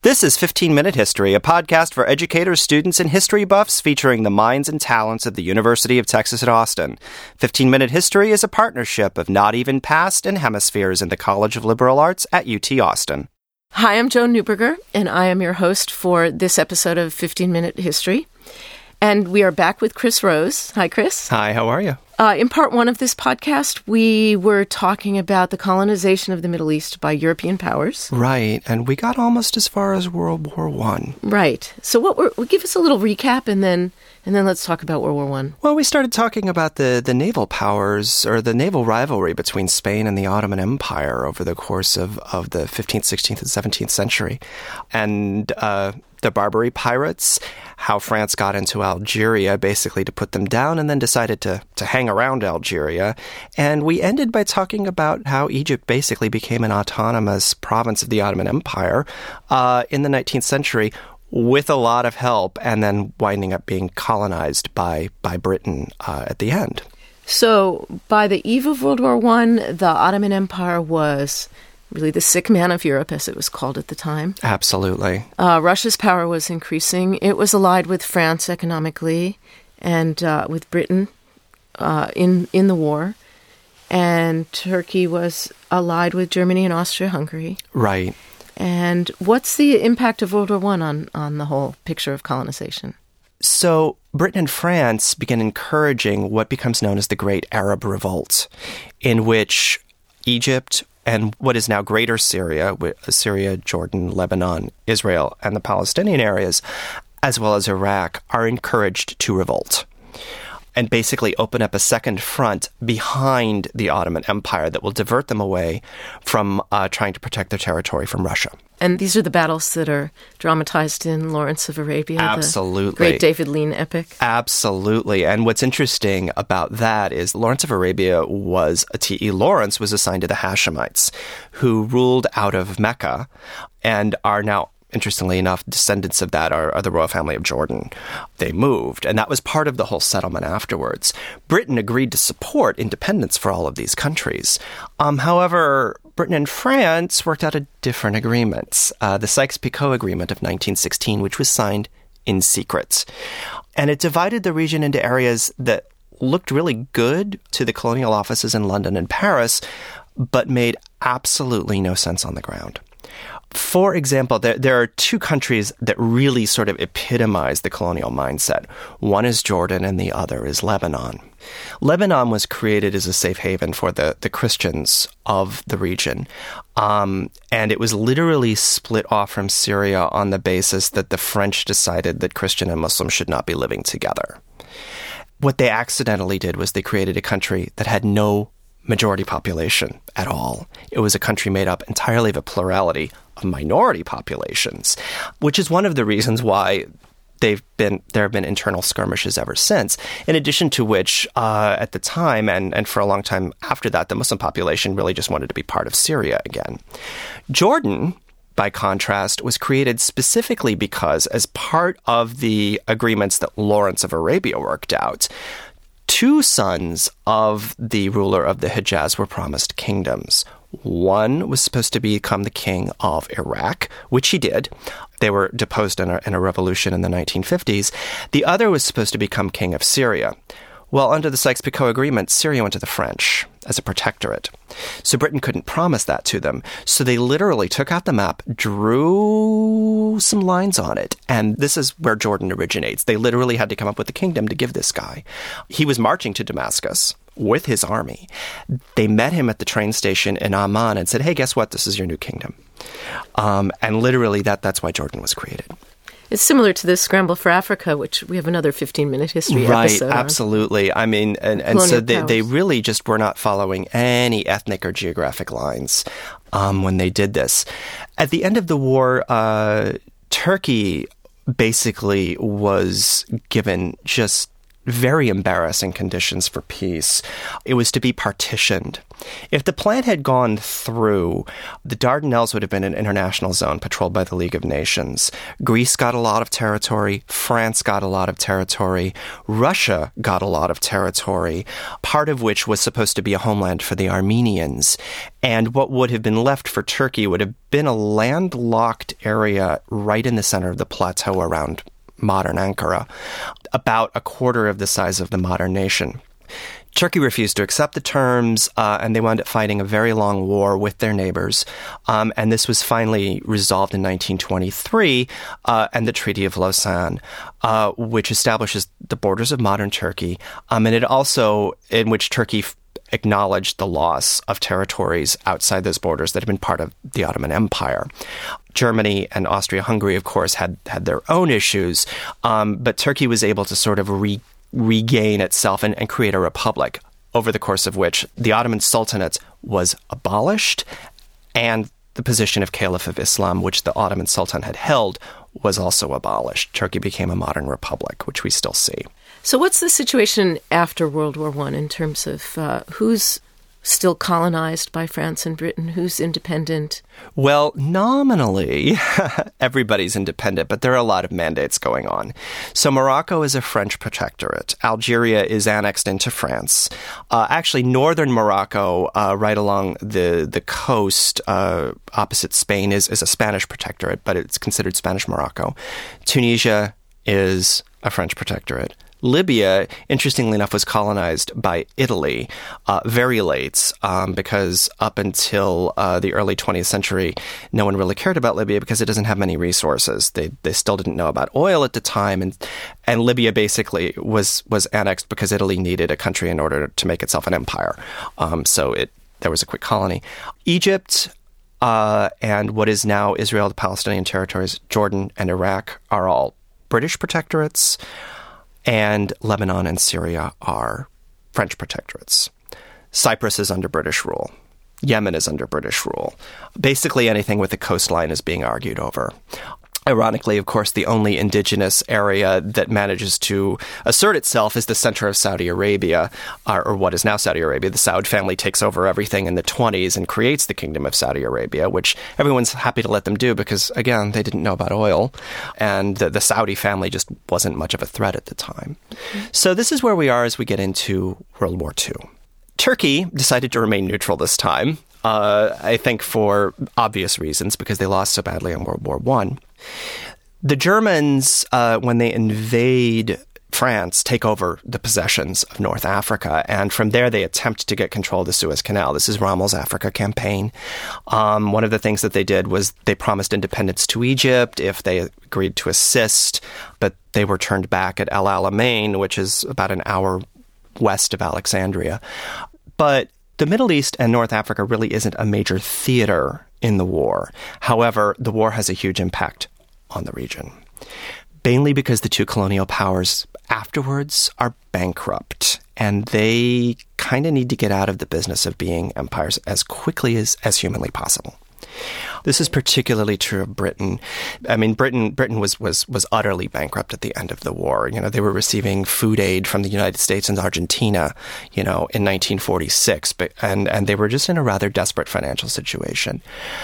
This is 15 Minute History, a podcast for educators, students, and history buffs featuring the minds and talents of the University of Texas at Austin. 15 Minute History is a partnership of Not Even Past and Hemispheres in the College of Liberal Arts at UT Austin. Hi, I'm Joan Neuberger, and I am your host for this episode of 15 Minute History. And we are back with Chris Rose. Hi, Chris. Hi, how are you? In part one of this podcast, we were talking about the colonization of the Middle East by European powers. Right, and we got almost as far as World War I. Right. So we'll give us a little recap, and then let's talk about World War I. Well, we started talking about the naval powers, or the naval rivalry between Spain and the Ottoman Empire over the course of the 15th, 16th, and 17th century. And the Barbary pirates, how France got into Algeria basically to put them down and then decided to hang around Algeria. And we ended by talking about how Egypt basically became an autonomous province of the Ottoman Empire in the 19th century with a lot of help, and then winding up being colonized by Britain at the end. So by the eve of World War I, the Ottoman Empire was really the sick man of Europe, as it was called at the time. Absolutely. Russia's power was increasing. It was allied with France economically and with Britain in the war. And Turkey was allied with Germany and Austria-Hungary. Right. And what's the impact of World War I on the whole picture of colonization? So Britain and France began encouraging what becomes known as the Great Arab Revolt, in which Egypt and what is now Greater Syria, Syria, Jordan, Lebanon, Israel, and the Palestinian areas, as well as Iraq, are encouraged to revolt and basically open up a second front behind the Ottoman Empire that will divert them away from trying to protect their territory from Russia. And these are the battles that are dramatized in Lawrence of Arabia, Absolutely. The great David Lean epic. Absolutely. And what's interesting about that is Lawrence of Arabia T.E. Lawrence was assigned to the Hashemites, who ruled out of Mecca and are now, interestingly enough, descendants of that are the royal family of Jordan. They moved, and that was part of the whole settlement afterwards. Britain agreed to support independence for all of these countries. However, Britain and France worked out a different agreement, the Sykes-Picot Agreement of 1916, which was signed in secret. And it divided the region into areas that looked really good to the colonial offices in London and Paris, but made absolutely no sense on the ground. For example, there are two countries that really sort of epitomize the colonial mindset. One is Jordan and the other is Lebanon. Lebanon was created as a safe haven for the Christians of the region. And it was literally split off from Syria on the basis that the French decided that Christian and Muslim should not be living together. What they accidentally did was they created a country that had no majority population at all. It was a country made up entirely of a plurality of minority populations, which is one of the reasons why there have been internal skirmishes ever since, in addition to which, at the time and for a long time after that, the Muslim population really just wanted to be part of Syria again. Jordan, by contrast, was created specifically because, as part of the agreements that Lawrence of Arabia worked out, two sons of the ruler of the Hejaz were promised kingdoms. One was supposed to become the king of Iraq, which he did. They were deposed in a revolution in the 1950s. The other was supposed to become king of Syria. Well, under the Sykes-Picot Agreement, Syria went to the French as a protectorate. So Britain couldn't promise that to them. So they literally took out the map, drew some lines on it, and this is where Jordan originates. They literally had to come up with a kingdom to give this guy. He was marching to Damascus with his army. They met him at the train station in Amman and said, hey, guess what? This is your new kingdom. And literally that's why Jordan was created. It's similar to the Scramble for Africa, which we have another 15-minute history episode Right, absolutely. I mean, and so they really just were not following any ethnic or geographic lines when they did this. At the end of the war, Turkey basically was given just very embarrassing conditions for peace. It was to be partitioned. If the plan had gone through, the Dardanelles would have been an international zone patrolled by the League of Nations. Greece got a lot of territory. France got a lot of territory. Russia got a lot of territory, part of which was supposed to be a homeland for the Armenians. And what would have been left for Turkey would have been a landlocked area right in the center of the plateau around modern Ankara, about a quarter of the size of the modern nation. Turkey refused to accept the terms, and they wound up fighting a very long war with their neighbors. And this was finally resolved in 1923, and the Treaty of Lausanne, which establishes the borders of modern Turkey, and it also, in which Turkey acknowledged the loss of territories outside those borders that had been part of the Ottoman Empire. Germany and Austria-Hungary, of course, had their own issues, but Turkey was able to sort of regain itself and create a republic, over the course of which the Ottoman Sultanate was abolished, and the position of Caliph of Islam, which the Ottoman Sultan had held, was also abolished. Turkey became a modern republic, which we still see. So what's the situation after World War I in terms of who's still colonized by France and Britain, who's independent? Well, nominally, everybody's independent, but there are a lot of mandates going on. So Morocco is a French protectorate. Algeria is annexed into France. Actually, northern Morocco, right along the coast opposite Spain, is a Spanish protectorate, but it's considered Spanish Morocco. Tunisia is a French protectorate. Libya, interestingly enough, was colonized by Italy very late because up until the early 20th century, no one really cared about Libya because it doesn't have many resources. They still didn't know about oil at the time, and Libya basically was annexed because Italy needed a country in order to make itself an empire. So there was a quick colony. Egypt and what is now Israel, the Palestinian territories, Jordan and Iraq are all British protectorates. And Lebanon and Syria are French protectorates. Cyprus is under British rule. Yemen is under British rule. Basically, anything with the coastline is being argued over. Ironically, of course, the only indigenous area that manages to assert itself is the center of Saudi Arabia, or what is now Saudi Arabia. The Saud family takes over everything in the 20s and creates the Kingdom of Saudi Arabia, which everyone's happy to let them do because, again, they didn't know about oil, and the Saudi family just wasn't much of a threat at the time. So this is where we are as we get into World War II. Turkey decided to remain neutral this time, I think for obvious reasons, because they lost so badly in World War I. The Germans, when they invade France, take over the possessions of North Africa, and from there they attempt to get control of the Suez Canal. This is Rommel's Africa campaign. One of the things that they did was they promised independence to Egypt if they agreed to assist, but they were turned back at El Alamein, which is about an hour west of Alexandria. But the Middle East and North Africa really isn't a major theater in the war. However, the war has a huge impact on the region, mainly because the two colonial powers afterwards are bankrupt, and they kind of need to get out of the business of being empires as quickly as humanly possible. This is particularly true of Britain. I mean, Britain was utterly bankrupt at the end of the war. You know, they were receiving food aid from the United States and Argentina, in 1946, and they were just in a rather desperate financial situation.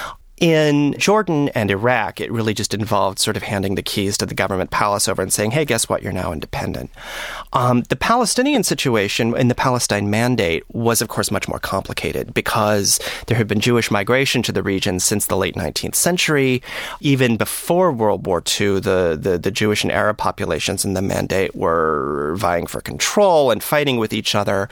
In Jordan and Iraq, it really just involved sort of handing the keys to the government palace over and saying, hey, guess what? You're now independent. The Palestinian situation in the Palestine Mandate was, of course, much more complicated because there had been Jewish migration to the region since the late 19th century. Even before World War II, the Jewish and Arab populations in the Mandate were vying for control and fighting with each other.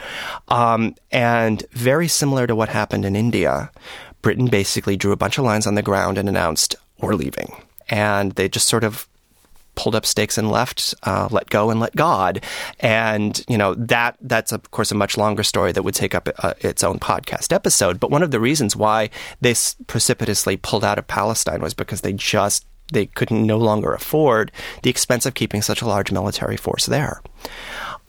And very similar to what happened in India, Britain basically drew a bunch of lines on the ground and announced, we're leaving. And they just sort of pulled up stakes and left, let go and let God. And, that's, of course, a much longer story that would take up its own podcast episode. But one of the reasons why they precipitously pulled out of Palestine was because they couldn't no longer afford the expense of keeping such a large military force there.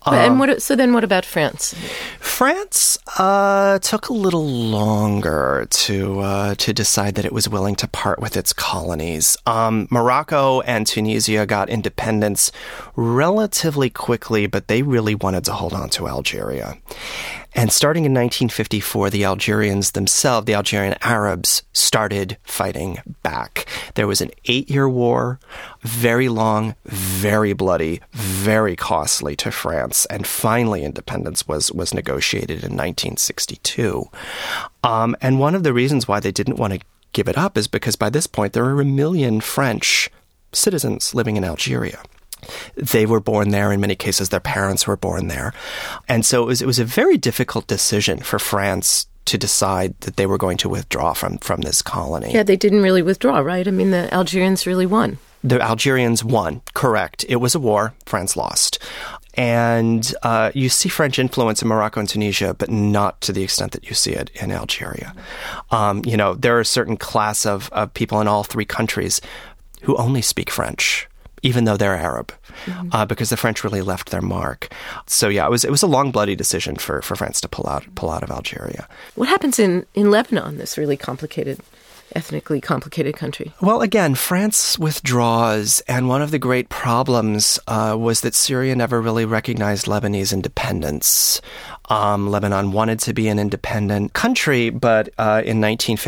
So then what about France? France took a little longer to decide that it was willing to part with its colonies. Morocco and Tunisia got independence relatively quickly, but they really wanted to hold on to Algeria. And starting in 1954, the Algerians themselves, the Algerian Arabs, started fighting back. There was an 8-year war, very long, very bloody, very costly to France. And finally, independence was negotiated in 1962. And one of the reasons why they didn't want to give it up is because by this point, there were 1 million French citizens living in Algeria. They were born there. In many cases, their parents were born there. And so it was a very difficult decision for France to decide that they were going to withdraw from this colony. Yeah, they didn't really withdraw, right? I mean, the Algerians really won. The Algerians won, correct. It was a war. France lost. And you see French influence in Morocco and Tunisia, but not to the extent that you see it in Algeria. There are a certain class of people in all three countries who only speak French, even though they're Arab, because the French really left their mark. So yeah, it was a long, bloody decision for France to pull out of Algeria. What happens in Lebanon, this really ethnically complicated country? Well, again, France withdraws, and one of the great problems was that Syria never really recognized Lebanese independence. Lebanon wanted to be an independent country, but in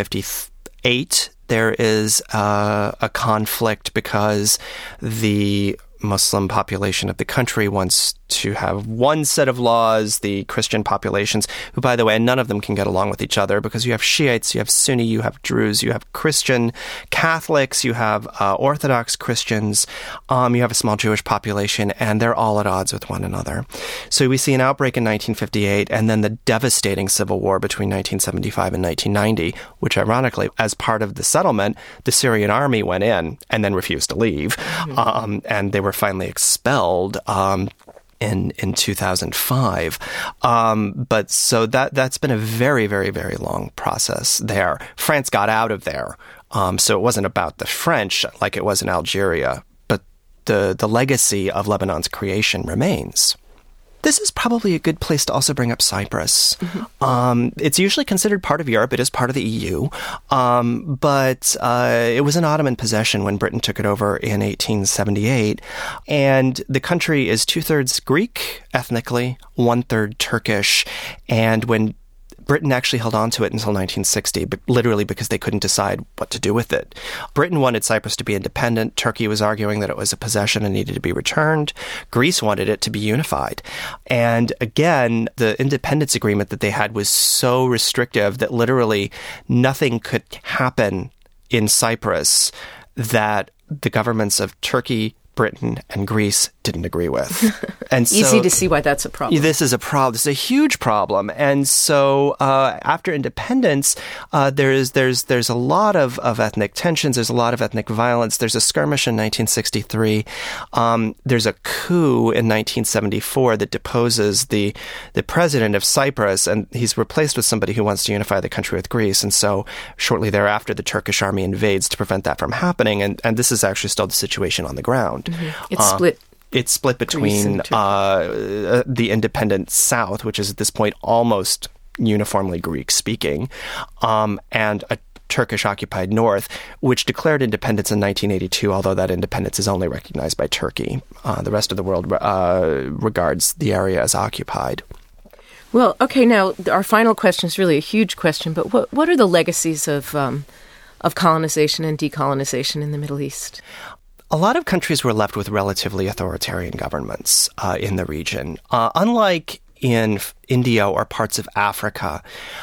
1958, there is a conflict because the Muslim population of the country wants to have one set of laws. The Christian populations, who, by the way, none of them can get along with each other because you have Shiites, you have Sunni, you have Druze, you have Christian Catholics, you have Orthodox Christians, you have a small Jewish population, and they're all at odds with one another. So we see an outbreak in 1958, and then the devastating civil war between 1975 and 1990, which ironically, as part of the settlement, the Syrian army went in and then refused to leave, and they were finally expelled in 2005. But so that's been a very, very, very long process there. France got out of there. So it wasn't about the French like it was in Algeria, but the legacy of Lebanon's creation remains. This is probably a good place to also bring up Cyprus. It's usually considered part of Europe. It is part of the EU. But it was an Ottoman possession when Britain took it over in 1878. And the country is 2/3 Greek ethnically, 1/3 Turkish. And when Britain actually held on to it until 1960, but literally because they couldn't decide what to do with it. Britain wanted Cyprus to be independent. Turkey was arguing that it was a possession and needed to be returned. Greece wanted it to be unified. And again, the independence agreement that they had was so restrictive that literally nothing could happen in Cyprus that the governments of Turkey, Britain, and Greece didn't agree with. And so, easy to see why that's a problem. This is a problem. This is a huge problem. And so after independence, there's a lot of ethnic tensions. There's a lot of ethnic violence. There's a skirmish in 1963. There's a coup in 1974 that deposes the president of Cyprus, and he's replaced with somebody who wants to unify the country with Greece. And so shortly thereafter, the Turkish army invades to prevent that from happening. And this is actually still the situation on the ground. It's split. It's split between the independent South, which is at this point almost uniformly Greek-speaking, and a Turkish-occupied North, which declared independence in 1982, although that independence is only recognized by Turkey. The rest of the world regards the area as occupied. Well, okay, now our final question is really a huge question, but what are the legacies of colonization and decolonization in the Middle East? A lot of countries were left with relatively authoritarian governments in the region. Unlike in India or parts of Africa,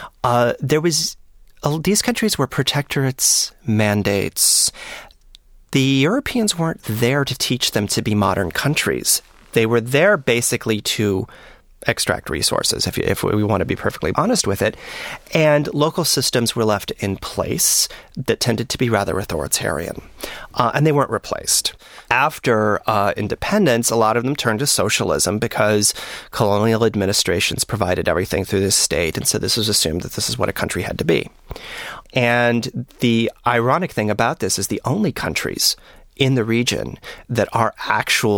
these countries were protectorates, mandates. The Europeans weren't there to teach them to be modern countries. They were there basically to extract resources, if we want to be perfectly honest with it. And local systems were left in place that tended to be rather authoritarian. And they weren't replaced. After independence, a lot of them turned to socialism because colonial administrations provided everything through the state. And so this was assumed that this is what a country had to be. And the ironic thing about this is the only countries in the region that are actual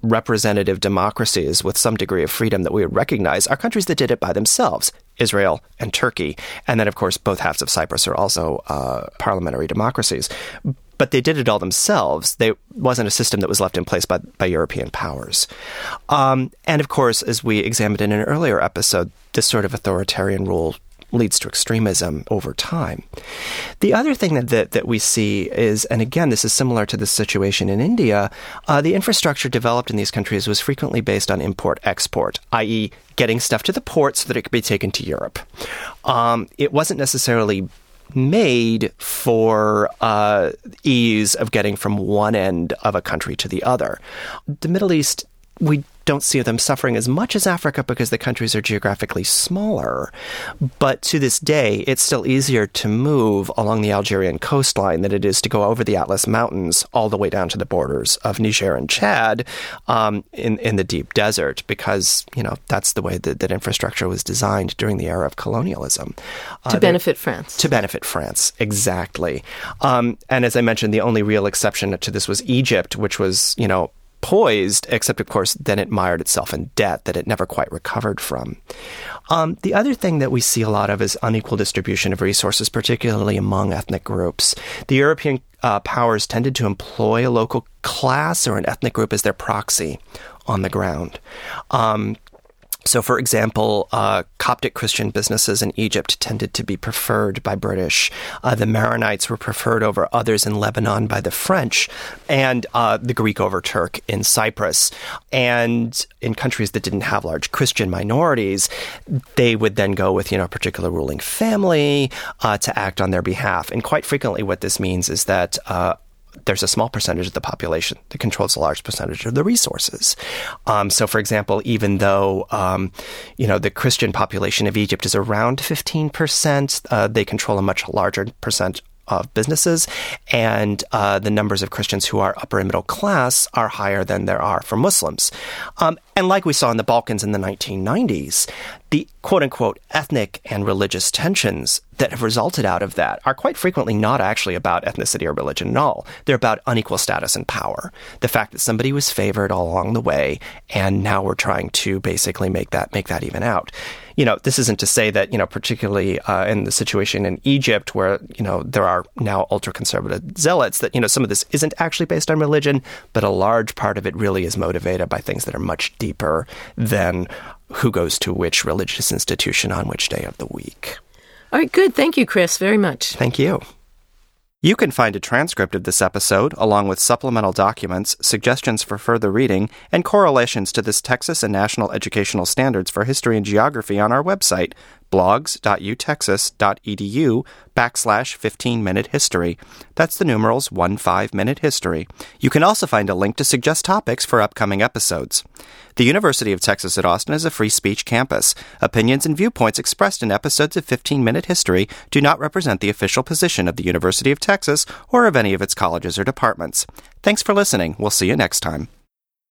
representative democracies with some degree of freedom that we would recognize are countries that did it by themselves, Israel and Turkey. And then, of course, both halves of Cyprus are also parliamentary democracies. But they did it all themselves. It wasn't a system that was left in place by European powers. And, of course, as we examined in an earlier episode, this sort of authoritarian rule leads to extremism over time. The other thing that we see is, and again, this is similar to the situation in India, the infrastructure developed in these countries was frequently based on import-export, i.e. getting stuff to the port so that it could be taken to Europe. It wasn't necessarily made for ease of getting from one end of a country to the other. The Middle East, we don't see them suffering as much as Africa because the countries are geographically smaller. But to this day, it's still easier to move along the Algerian coastline than it is to go over the Atlas Mountains all the way down to the borders of Niger and Chad in the deep desert because, that's the way that infrastructure was designed during the era of colonialism. To benefit France. To benefit France, exactly. And as I mentioned, the only real exception to this was Egypt, which was, poised, except, of course, then it mired itself in debt that it never quite recovered from. The other thing that we see a lot of is unequal distribution of resources, particularly among ethnic groups. The European powers tended to employ a local class or an ethnic group as their proxy on the ground. So, for example, Coptic Christian businesses in Egypt tended to be preferred by British. The Maronites were preferred over others in Lebanon by the French, and the Greek over Turk in Cyprus. And in countries that didn't have large Christian minorities, they would then go with, a particular ruling family to act on their behalf. And quite frequently what this means is that there's a small percentage of the population that controls a large percentage of the resources. So, for example, even though, the Christian population of Egypt is around 15%, they control a much larger percent of businesses, and the numbers of Christians who are upper and middle class are higher than there are for Muslims. And like we saw in the Balkans in the 1990s, the quote-unquote ethnic and religious tensions that have resulted out of that are quite frequently not actually about ethnicity or religion at all. They're about unequal status and power. The fact that somebody was favored all along the way, and now we're trying to basically make that even out. This isn't to say that, particularly in the situation in Egypt where, there are now ultra-conservative zealots, that, some of this isn't actually based on religion, but a large part of it really is motivated by things that are much deeper than who goes to which religious institution on which day of the week. All right, good. Thank you, Chris, very much. Thank you. You can find a transcript of this episode, along with supplemental documents, suggestions for further reading, and correlations to this Texas and National Educational Standards for History and Geography on our website, blogs.utexas.edu/15-minute history. That's the numerals 15-minute history. You can also find a link to suggest topics for upcoming episodes. The University of Texas at Austin is a free speech campus. Opinions and viewpoints expressed in episodes of 15-minute history do not represent the official position of the University of Texas or of any of its colleges or departments. Thanks for listening. We'll see you next time.